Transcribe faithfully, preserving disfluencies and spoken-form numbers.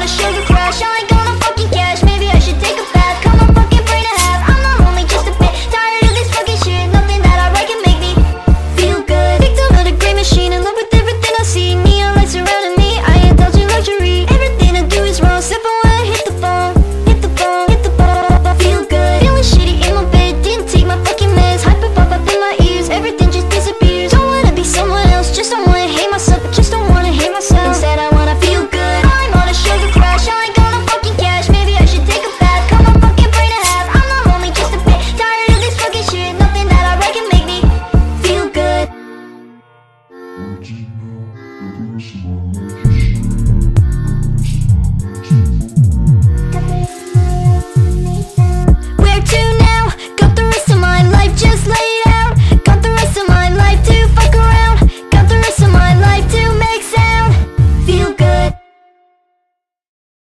a sugar crush, I ain't gonna fucking cash. Maybe I should take a bath, cut my fucking brain in half. I'm not lonely, just a bit tired of this fucking shit. Nothing that I write can make me feel good. Victim of the great machine, in love with everything I see. Neon lights surrounding me, I indulge in luxury. Everything I do is wrong, except for when I hit the phone. Hit the phone, hit the phone. Feel good, feeling shitty in my bed. Didn't take my fucking meds, hyper pop up in my ears. Everything just disappears. Don't wanna be someone else, just don't wanna hate myself. I just don't wanna hate myself. Instead I wanna feel good. I'm on a sugar crash, I ain't gonna fucking cash. Maybe I should take a bath, cut my fucking brain in half. I'm not lonely, just a bit tired of this fucking shit. Nothing that I write can make me feel good. Original, eu conheço uma